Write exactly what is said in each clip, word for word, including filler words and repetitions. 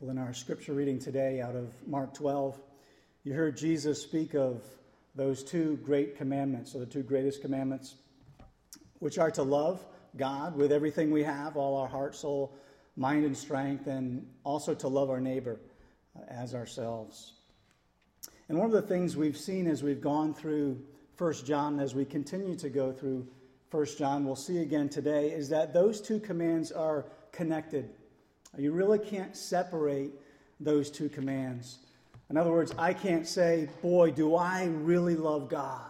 Well, in our scripture reading today out of Mark twelve, you heard Jesus speak of those two great commandments, or the two greatest commandments, which are to love God with everything we have, all our heart, soul, mind, and strength, and also to love our neighbor uh, as ourselves. And one of the things we've seen as we've gone through First John, as we continue to go through First John, we'll see again today, is that those two commands are connected. You really can't separate those two commands. In other words, I can't say, boy, do I really love God.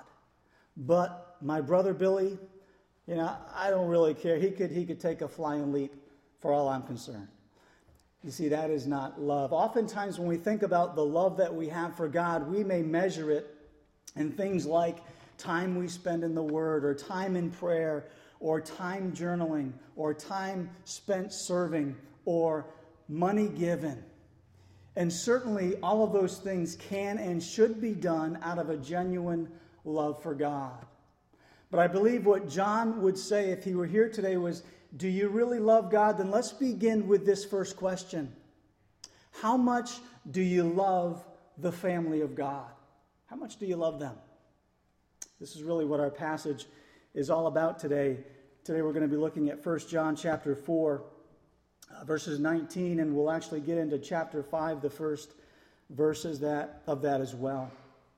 But my brother Billy, you know, I don't really care. He could, he could take a flying leap for all I'm concerned. You see, that is not love. Oftentimes when we think about the love that we have for God, we may measure it in things like time we spend in the Word, or time in prayer, or time journaling, or time spent serving, or money given. And certainly all of those things can and should be done out of a genuine love for God. But I believe what John would say if he were here today was, do you really love God? Then let's begin with this first question. How much do you love the family of God? How much do you love them? This is really what our passage is all about today. Today we're going to be looking at First John chapter four, uh, verses nineteen, and we'll actually get into chapter five, the first verses that of that as well.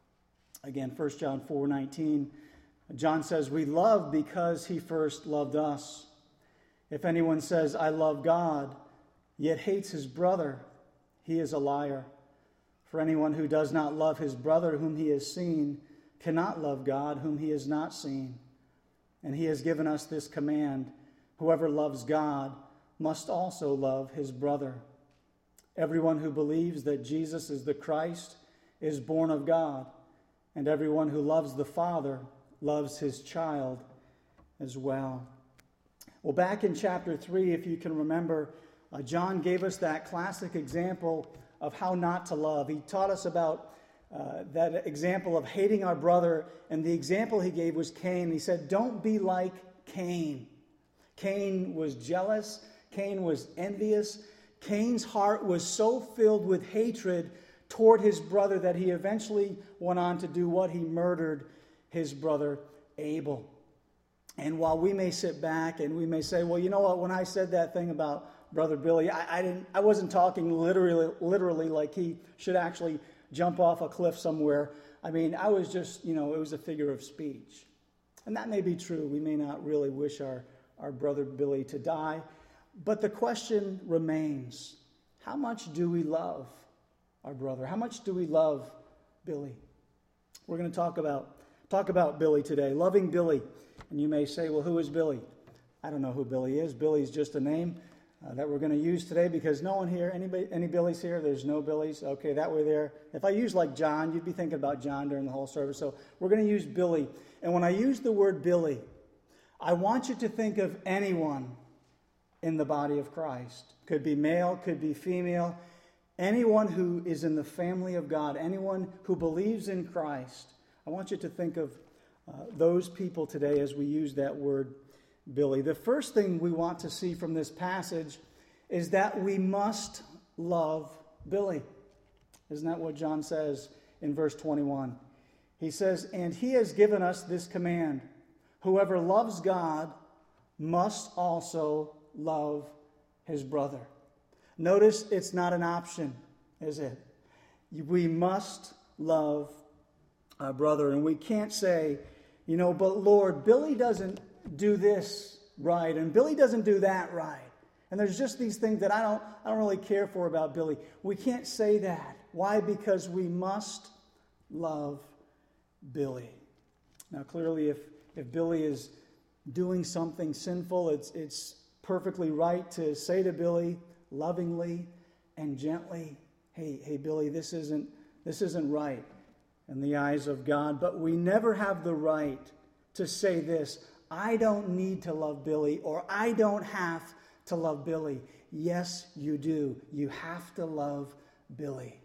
Again, First John four nineteen. John says, we love because he first loved us. If anyone says, I love God, yet hates his brother, he is a liar. For anyone who does not love his brother whom he has seen cannot love God whom he has not seen. And he has given us this command, whoever loves God must also love his brother. Everyone who believes that Jesus is the Christ is born of God, and everyone who loves the Father loves his child as well. Well, back in chapter three, if you can remember, uh, John gave us that classic example of how not to love. He taught us about uh, that example of hating our brother, and the example he gave was Cain. He said, don't be like Cain. Cain was jealous. Cain was envious. Cain's heart was so filled with hatred toward his brother that he eventually went on to do what? He murdered his brother Abel. And while we may sit back and we may say, well, you know what, when I said that thing about brother Billy, I, I didn't I wasn't talking literally literally like he should actually jump off a cliff somewhere. I mean, I was just, you know, it was a figure of speech. And that may be true. We may not really wish our, our brother Billy to die. But the question remains, how much do we love our brother? How much do we love Billy? We're going to talk about Talk about Billy today, loving Billy. And you may say, well, who is Billy? I don't know who Billy is. Billy's just a name uh, that we're going to use today because no one here, anybody, any Billies here? There's no Billies. Okay, that way there. If I use like John, you'd be thinking about John during the whole service. So we're going to use Billy. And when I use the word Billy, I want you to think of anyone in the body of Christ. Could be male, could be female. Anyone who is in the family of God, anyone who believes in Christ. I want you to think of uh, those people today as we use that word Billy. The first thing we want to see from this passage is that we must love Billy. Isn't that what John says in verse twenty-one? He says, and he has given us this command, whoever loves God must also love his brother. Notice it's not an option, is it? We must love our brother. And we can't say, you know, but Lord, Billy doesn't do this right, and Billy doesn't do that right. And there's just these things that I don't, I don't really care for about Billy. We can't say that. Why? Because we must love Billy. Now, clearly, if, if Billy is doing something sinful, it's, it's perfectly right to say to Billy lovingly and gently, hey, hey, Billy, this isn't, this isn't right in the eyes of God. But we never have the right to say this, I don't need to love Billy, or I don't have to love Billy. Yes, you do. You have to love Billy.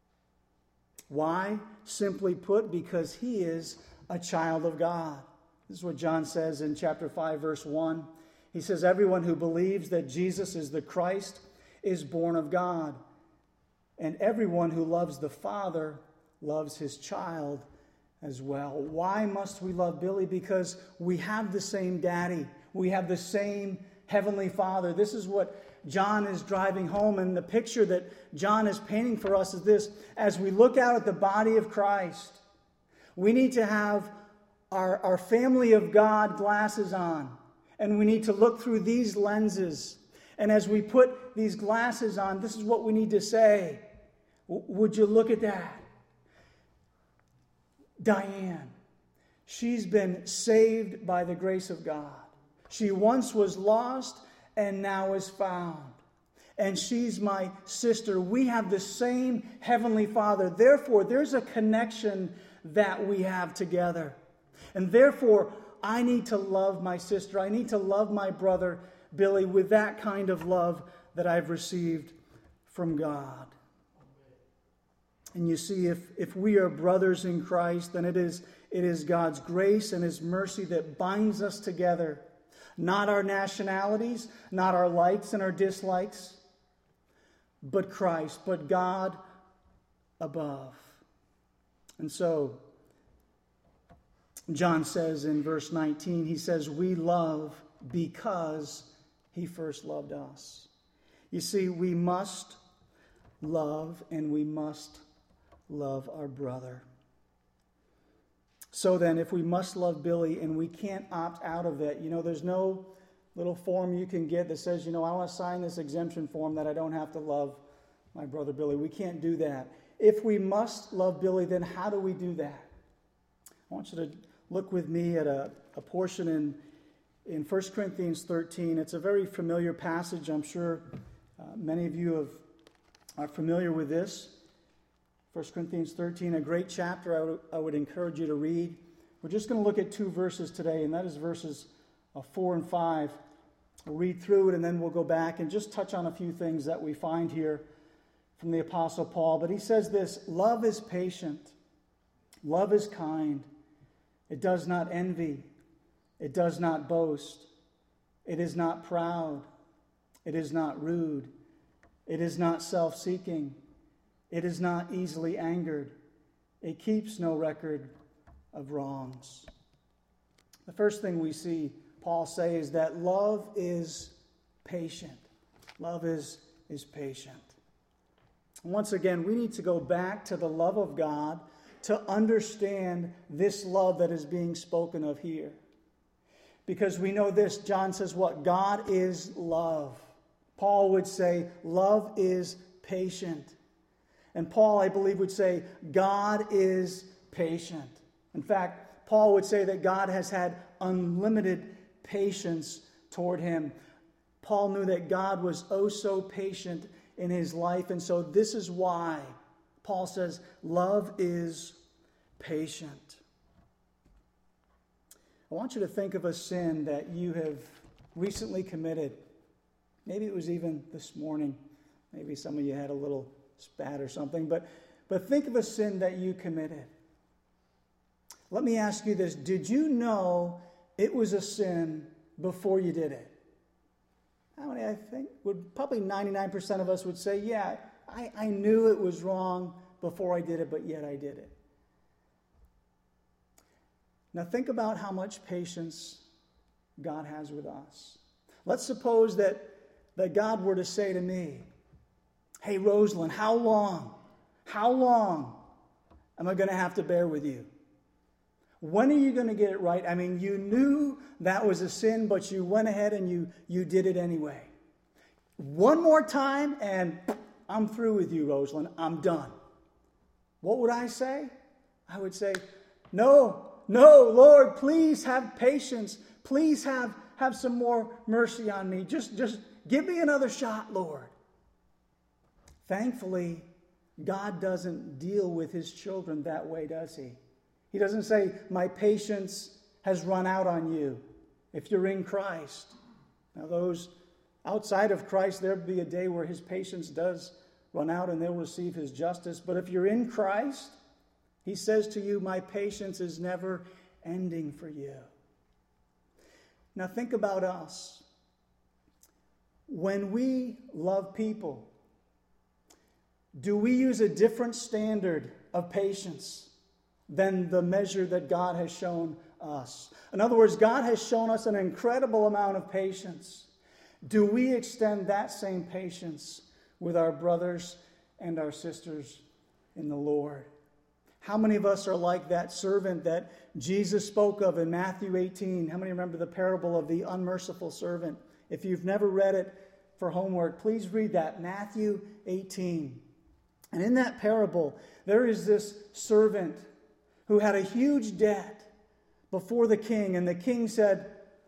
Why? Simply put, because he is a child of God. This is what John says in chapter five, verse one. He says, everyone who believes that Jesus is the Christ is born of God, and everyone who loves the Father loves his child as well. Why must we love Billy? Because we have the same daddy. We have the same heavenly Father. This is what John is driving home, and the picture that John is painting for us is this. As we look out at the body of Christ, we need to have our, our family of God glasses on, and we need to look through these lenses. And as we put these glasses on, this is what we need to say. W- would you look at that? Diane, she's been saved by the grace of God. She once was lost and now is found. And she's my sister. We have the same heavenly Father. Therefore, there's a connection that we have together. And therefore, I need to love my sister. I need to love my brother, Billy, with that kind of love that I've received from God. And you see, if, if we are brothers in Christ, then it is, it is God's grace and his mercy that binds us together. Not our nationalities, not our likes and our dislikes, but Christ, but God above. And so, John says in verse nineteen, he says, we love because he first loved us. You see, we must love and we must love our brother. So then, if we must love Billy and we can't opt out of it, you know, there's no little form you can get that says, you know, I want to sign this exemption form that I don't have to love my brother Billy. We can't do that. If we must love Billy, then how do we do that? I want you to look with me at a, a portion in, in First Corinthians thirteen. It's a very familiar passage. I'm sure uh, many of you have, are familiar with this. First Corinthians thirteen, a great chapter I would, I would encourage you to read. We're just going to look at two verses today, and that is verses uh, four and five. We'll read through it, and then we'll go back and just touch on a few things that we find here from the Apostle Paul. But he says this, love is patient. Love is kind. It does not envy. It does not boast. It is not proud. It is not rude. It is not self-seeking. It is not easily angered. It keeps no record of wrongs. The first thing we see Paul say is that love is patient. Love is, is patient. Once again, we need to go back to the love of God to understand this love that is being spoken of here. Because we know this, John says what? God is love. Paul would say love is patient. And Paul, I believe, would say God is patient. In fact, Paul would say that God has had unlimited patience toward him. Paul knew that God was oh so patient in his life, and so this is why Paul says love is patient. I want you to think of a sin that you have recently committed. Maybe it was even this morning. Maybe some of you had a little spat or something, but, but think of a sin that you committed. Let me ask you this. Did you know it was a sin before you did it? How many, I think, would probably ninety-nine percent of us would say, yeah, I, I knew it was wrong before I did it, but yet I did it. Now think about how much patience God has with us. Let's suppose that, that God were to say to me, hey, Rosalind, how long, how long am I going to have to bear with you? When are you going to get it right? I mean, you knew that was a sin, but you went ahead and you, you did it anyway. One more time, and I'm through with you, Rosalind. I'm done. What would I say? I would say, no, no, Lord, please have patience. Please have, have some more mercy on me. Just, just give me another shot, Lord. Thankfully, God doesn't deal with his children that way, does he? He doesn't say, my patience has run out on you if you're in Christ. Now those outside of Christ, there'll be a day where his patience does run out and they'll receive his justice. But if you're in Christ, he says to you, my patience is never ending for you. Now think about us. When we love people, Do we use a different standard of patience than the measure that God has shown us? In other words, God has shown us an incredible amount of patience. Do we extend that same patience with our brothers and our sisters in the Lord? How many of us are like that servant that Jesus spoke of in Matthew eighteen? How many remember the parable of the unmerciful servant? If you've never read it for homework, please read that, Matthew eighteen. And in that parable, there is this servant who had a huge debt before the king, and the king said,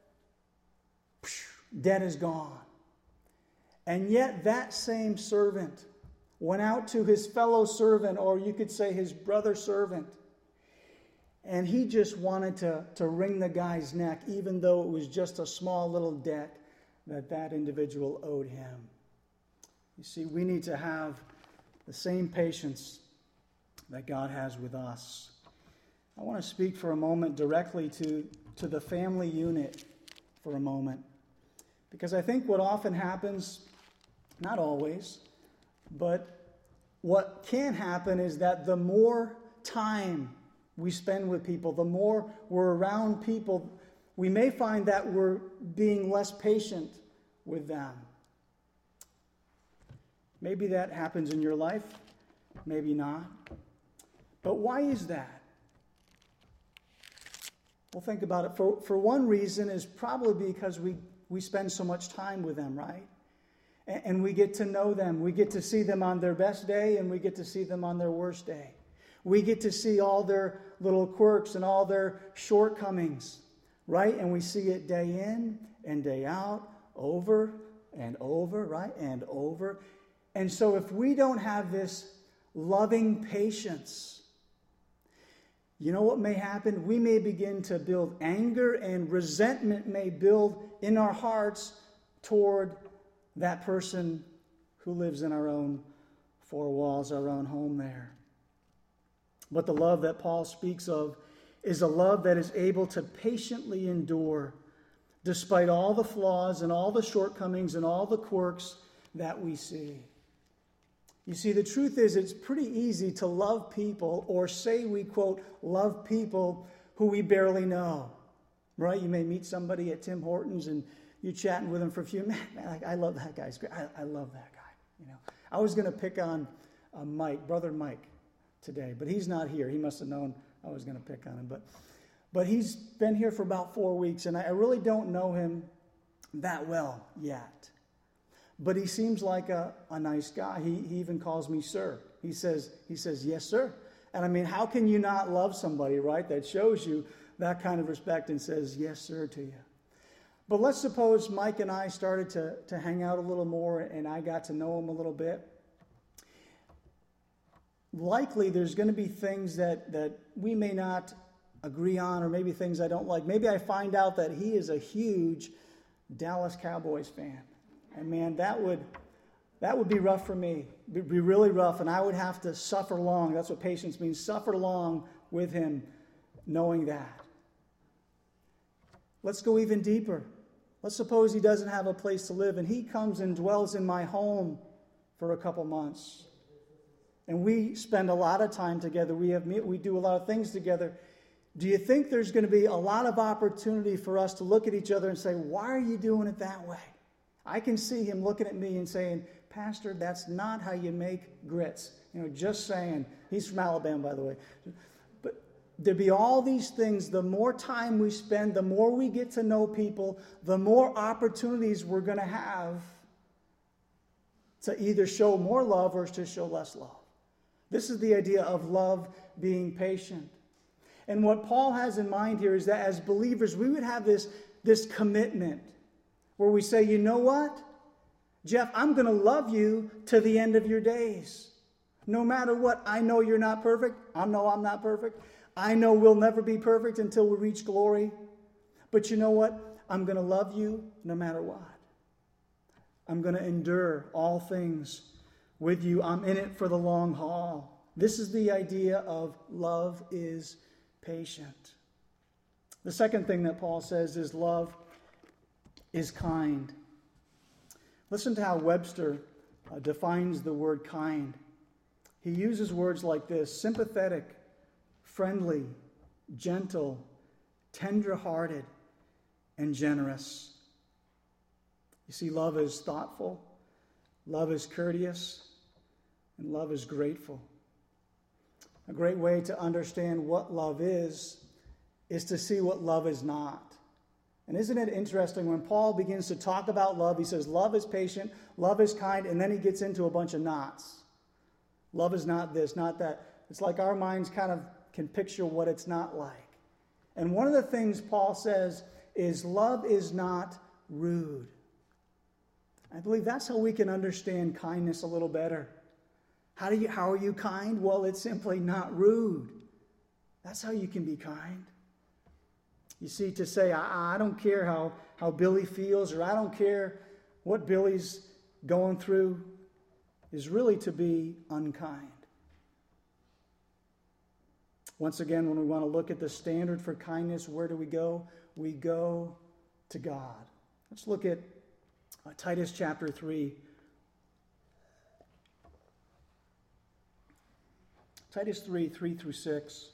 debt is gone. And yet that same servant went out to his fellow servant, or you could say his brother servant, and he just wanted to, to wring the guy's neck, even though it was just a small little debt that that individual owed him. You see, we need to have the same patience that God has with us. I want to speak for a moment directly to, to the family unit for a moment. Because I think what often happens, not always, but what can happen is that the more time we spend with people, the more we're around people, we may find that we're being less patient with them. Maybe that happens in your life, maybe not. But why is that? Well, think about it. For, for one reason is probably because we, we spend so much time with them, right? And, and we get to know them. We get to see them on their best day, and we get to see them on their worst day. We get to see all their little quirks and all their shortcomings, right? And we see it day in and day out, over and over, right? And over. And so if we don't have this loving patience, you know what may happen? We may begin to build anger, and resentment may build in our hearts toward that person who lives in our own four walls, our own home there. But the love that Paul speaks of is a love that is able to patiently endure despite all the flaws and all the shortcomings and all the quirks that we see. You see, the truth is it's pretty easy to love people, or say we, quote, love people who we barely know, right? You may meet somebody at Tim Hortons and you're chatting with him for a few minutes. Man, I, I love that guy. I, I love that guy. You know, I was going to pick on uh, Mike, brother Mike, today, but he's not here. He must have known I was going to pick on him. But, but he's been here for about four weeks, and I, I really don't know him that well yet. But he seems like a, a nice guy. He, he even calls me sir. He says, he says, yes, sir. And I mean, how can you not love somebody, right, that shows you that kind of respect and says, yes, sir, to you? But let's suppose Mike and I started to, to hang out a little more, and I got to know him a little bit. Likely there's going to be things that, that we may not agree on, or maybe things I don't like. Maybe I find out that he is a huge Dallas Cowboys fan. And man, that would that would be rough for me. It would be really rough, and I would have to suffer long. That's what patience means, suffer long with him, knowing that. Let's go even deeper. Let's suppose he doesn't have a place to live, and he comes and dwells in my home for a couple months. And we spend a lot of time together. We have we do a lot of things together. Do you think there's going to be a lot of opportunity for us to look at each other and say, why are you doing it that way? I can see him looking at me and saying, Pastor, that's not how you make grits. You know, just saying. He's from Alabama, by the way. But there'd be all these things. The more time we spend, the more we get to know people, the more opportunities we're going to have to either show more love or to show less love. This is the idea of love being patient. And what Paul has in mind here is that as believers, we would have this, this commitment where we say, you know what, Jeff, I'm going to love you to the end of your days. No matter what, I know you're not perfect. I know I'm not perfect. I know we'll never be perfect until we reach glory. But you know what? I'm going to love you no matter what. I'm going to endure all things with you. I'm in it for the long haul. This is the idea of love is patient. The second thing that Paul says is love is kind. Listen to how Webster uh, defines the word kind. he uses words like this: sympathetic, friendly, gentle, tender-hearted, and generous. You see, love is thoughtful, love is courteous, and love is grateful. A great way to understand what love is is to see what love is not. And isn't it interesting when Paul begins to talk about love, he says love is patient, love is kind, and then he gets into a bunch of nots. Love is not this, not that. It's like our minds kind of can picture what it's not like. And one of the things Paul says is love is not rude. I believe that's how we can understand kindness a little better. How do you, how are you kind? Well, it's simply not rude. That's how you can be kind. You see, to say, I, I don't care how, how Billy feels, or I don't care what Billy's going through, is really to be unkind. Once again, when we want to look at the standard for kindness, where do we go? We go to God. Let's look at uh, Titus chapter three. Titus three, three through six.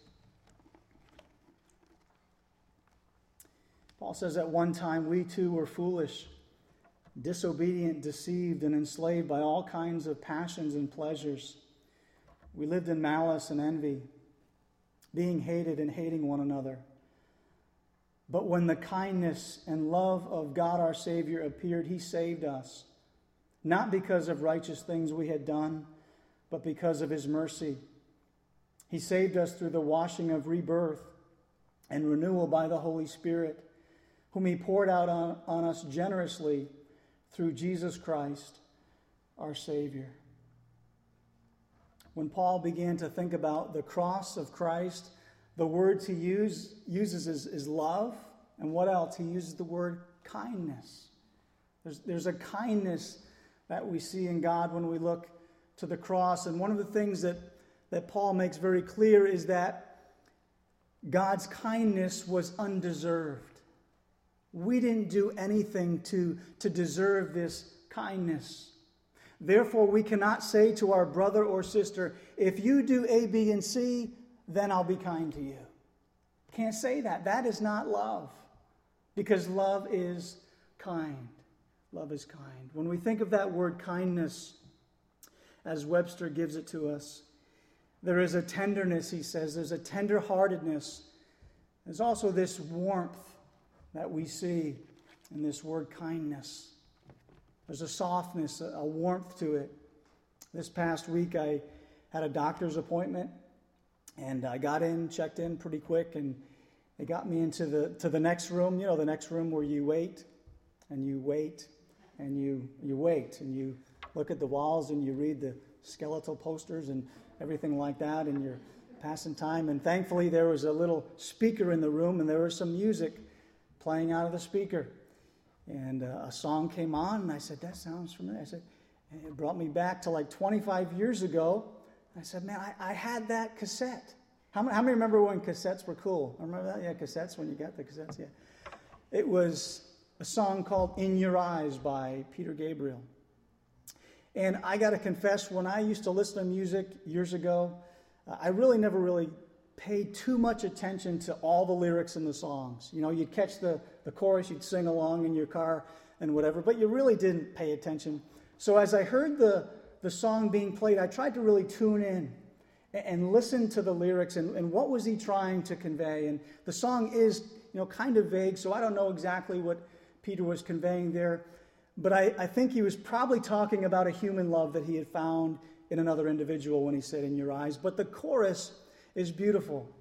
Paul says, at one time we too were foolish, disobedient, deceived, and enslaved by all kinds of passions and pleasures. We lived in malice and envy, being hated and hating one another. But when the kindness and love of God our Savior appeared, he saved us, not because of righteous things we had done, but because of his mercy. He saved us through the washing of rebirth and renewal by the Holy Spirit, whom he poured out on, on us generously through Jesus Christ, our Savior. When Paul began to think about the cross of Christ, the words he use, uses is, is love. And what else? He uses the word kindness. There's, there's a kindness that we see in God when we look to the cross. And one of the things that, that Paul makes very clear is that God's kindness was undeserved. We didn't do anything to, to deserve this kindness. Therefore, we cannot say to our brother or sister, if you do A, B, and C, then I'll be kind to you. Can't say that. That is not love. Because love is kind. Love is kind. When we think of that word kindness, as Webster gives it to us, there is a tenderness, he says. There's a tender-heartedness. There's also this warmth that we see in this word kindness. There's a softness, a warmth to it. This past week I had a doctor's appointment, and I got in, checked in pretty quick, and they got me into the to the next room, you know, the next room where you wait, and you wait, and you you wait, and you look at the walls, and you read the skeletal posters and everything like that, and you're passing time. And thankfully there was a little speaker in the room, and there was some music playing out of the speaker. And uh, a song came on, and I said, that sounds familiar. I said, and it brought me back to like twenty-five years ago. I said, man, I, I had that cassette. How many, how many remember when cassettes were cool? Remember that? Yeah, cassettes, when you got the cassettes, yeah. It was a song called In Your Eyes by Peter Gabriel. And I got to confess, when I used to listen to music years ago, uh, I really never really paid too much attention to all the lyrics in the songs. You know, you'd catch the, the chorus, you'd sing along in your car and whatever, but you really didn't pay attention. So as I heard the, the song being played, I tried to really tune in and, and listen to the lyrics and, and what was he trying to convey. And the song is, you know, kind of vague, so I don't know exactly what Peter was conveying there. But I, I think he was probably talking about a human love that he had found in another individual when he said, in your eyes. But the chorus is beautiful.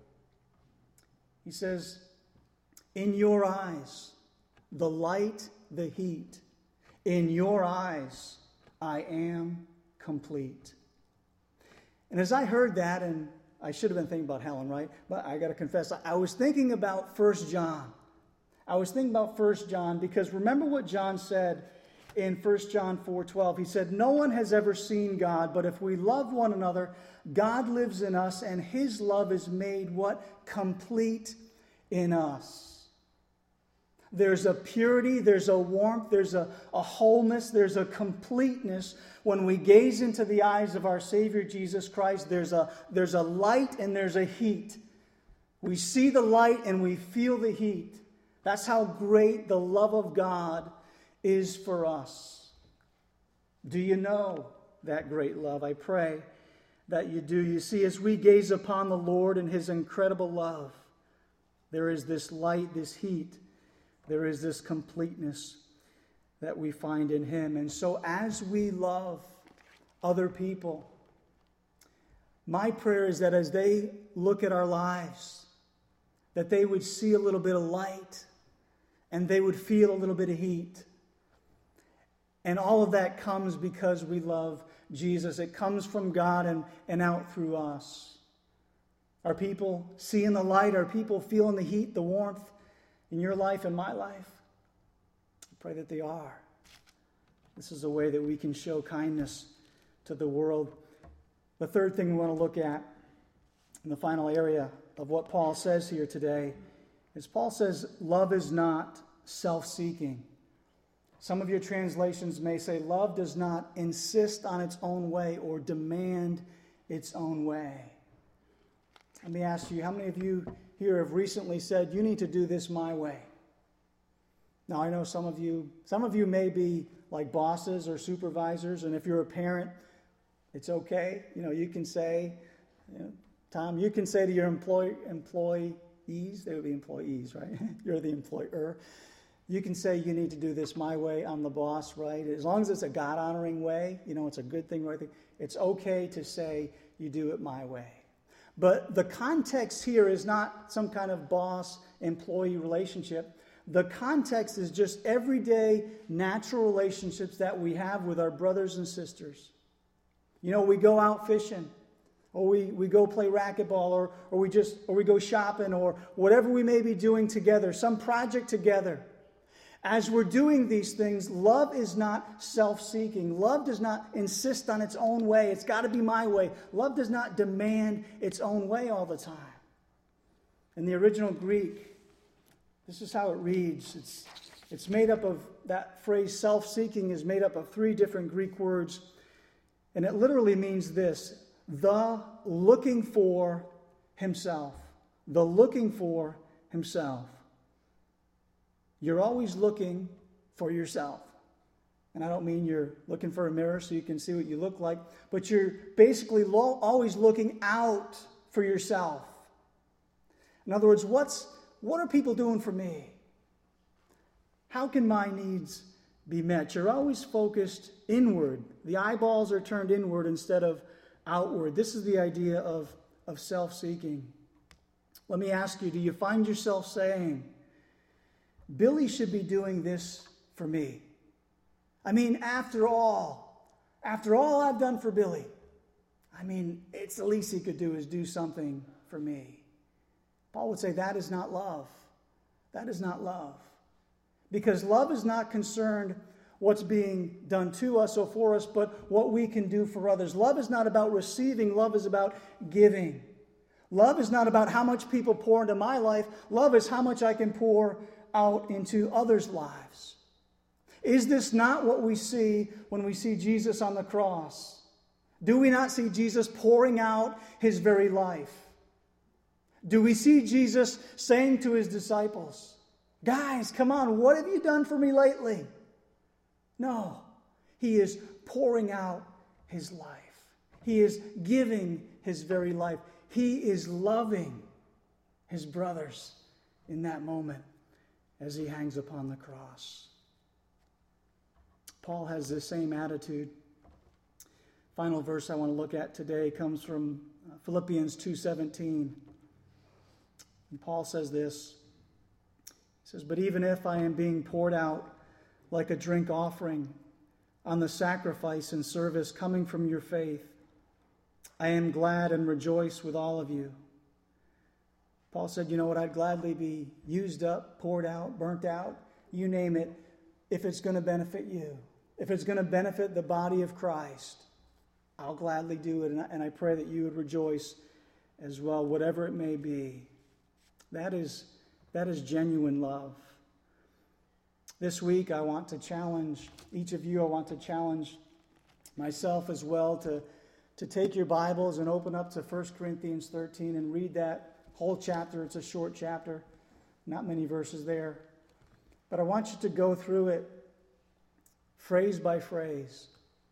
He says, in your eyes, the light, the heat. In your eyes, I am complete. And as I heard that, and I should have been thinking about Helen, right? But I got to confess, I was thinking about First John. I was thinking about First John because remember what John said in First John four twelve. He said, no one has ever seen God, but if we love one another, God lives in us, and his love is made what? Complete in us. There's a purity, there's a warmth, there's a, a wholeness, there's a completeness. When we gaze into the eyes of our Savior Jesus Christ, there's a, there's a light and there's a heat. We see the light and we feel the heat. That's how great the love of God is for us. Do you know that great love? I pray that you do. You see, as we gaze upon the Lord and His incredible love, there is this light, this heat. There is this completeness that we find in Him. And so as we love other people, my prayer is that as they look at our lives, that they would see a little bit of light and they would feel a little bit of heat. And all of that comes because we love Jesus. It comes from God and, and out through us. Are people seeing the light? Are people feeling the heat, the warmth in your life and my life? I pray that they are. This is a way that we can show kindness to the world. The third thing we want to look at in the final area of what Paul says here today is Paul says love is not self-seeking. Some of your translations may say love does not insist on its own way or demand its own way. Let me ask you, how many of you here have recently said, you need to do this my way? Now, I know some of you, some of you may be like bosses or supervisors, and if you're a parent, it's okay. You know, you can say, you know, Tom, you can say to your employee, employees, they would be employees, right? You're the employer. You can say, you need to do this my way. I'm the boss, right? As long as it's a God-honoring way, you know, it's a good thing, right? It's okay to say, you do it my way. But the context here is not some kind of boss-employee relationship. The context is just everyday natural relationships that we have with our brothers and sisters. You know, we go out fishing, or we, we go play racquetball, or, or we just or we go shopping, or whatever we may be doing together, some project together. As we're doing these things, love is not self-seeking. Love does not insist on its own way. It's got to be my way. Love does not demand its own way all the time. In the original Greek, this is how it reads. It's, it's made up of, that phrase self-seeking is made up of three different Greek words. And it literally means this: the looking for himself. The looking for himself. You're always looking for yourself. And I don't mean you're looking for a mirror so you can see what you look like, but you're basically lo- always looking out for yourself. In other words, what's what are people doing for me? How can my needs be met? You're always focused inward. The eyeballs are turned inward instead of outward. This is the idea of, of self-seeking. Let me ask you, do you find yourself saying, Billy should be doing this for me? I mean, after all, after all I've done for Billy, I mean, it's the least he could do is do something for me. Paul would say that is not love. That is not love. Because love is not concerned what's being done to us or for us, but what we can do for others. Love is not about receiving. Love is about giving. Love is not about how much people pour into my life. Love is how much I can pour out into others' lives. Is this not what we see when we see Jesus on the cross? Do we not see Jesus pouring out his very life? Do we see Jesus saying to his disciples, guys, come on, what have you done for me lately? No, he is pouring out his life. He is giving his very life. He is loving his brothers in that moment as he hangs upon the cross. Paul has the same attitude. Final verse I want to look at today comes from Philippians two seventeen. And Paul says this. He says, but even if I am being poured out like a drink offering on the sacrifice and service coming from your faith, I am glad and rejoice with all of you. Paul said, you know what, I'd gladly be used up, poured out, burnt out, you name it, if it's going to benefit you. If it's going to benefit the body of Christ, I'll gladly do it. And I, and I pray that you would rejoice as well, whatever it may be. That is, that is genuine love. This week, I want to challenge each of you. I want to challenge myself as well to, to take your Bibles and open up to First Corinthians thirteen and read that whole chapter. It's a short chapter, not many verses there. But I want you to go through it phrase by phrase.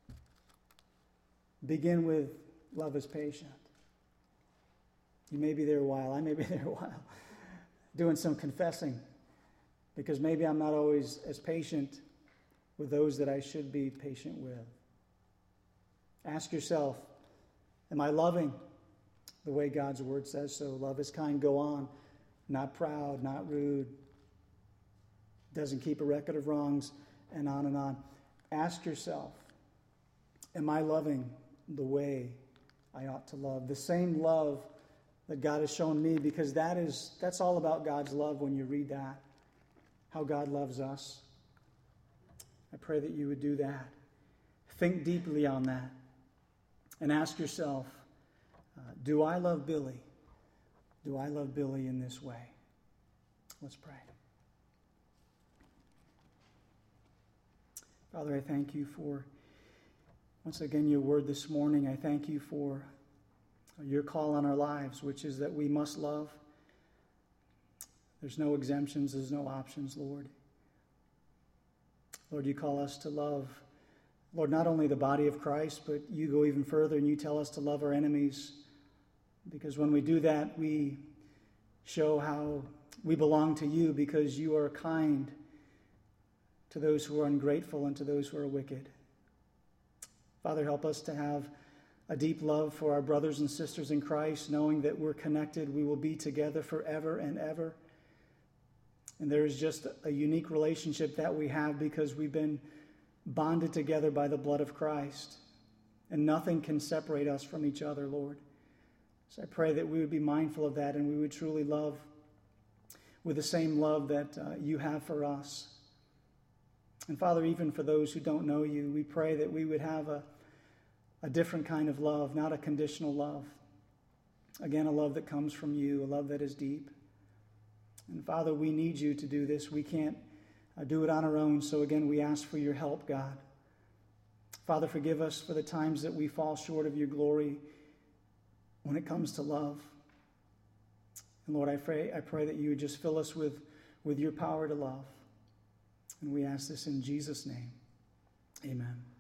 Begin with, love is patient. You may be there a while. I may be there a while. Doing some confessing. Because maybe I'm not always as patient with those that I should be patient with. Ask yourself, am I loving the way God's word says so? Love is kind, go on. Not proud, not rude. Doesn't keep a record of wrongs, and on and on. Ask yourself, am I loving the way I ought to love? The same love that God has shown me, because that is that's all about God's love when you read that. How God loves us. I pray that you would do that. Think deeply on that. And ask yourself, uh, do I love Billy? Do I love Billy in this way? Let's pray. Father, I thank you for, once again, your word this morning. I thank you for your call on our lives, which is that we must love. There's no exemptions, there's no options, Lord. Lord, you call us to love, Lord, not only the body of Christ, but you go even further and you tell us to love our enemies. Because when we do that, we show how we belong to you, because you are kind to those who are ungrateful and to those who are wicked. Father, help us to have a deep love for our brothers and sisters in Christ, knowing that we're connected, we will be together forever and ever. And there is just a unique relationship that we have because we've been bonded together by the blood of Christ. And nothing can separate us from each other, Lord. So I pray that we would be mindful of that and we would truly love with the same love that uh, you have for us. And Father, even for those who don't know you, we pray that we would have a, a different kind of love, not a conditional love. Again, a love that comes from you, a love that is deep. And Father, we need you to do this. We can't uh, do it on our own. So again, we ask for your help, God. Father, forgive us for the times that we fall short of your glory when it comes to love. And Lord, I pray, I pray that you would just fill us with, with your power to love. And we ask this in Jesus' name. Amen.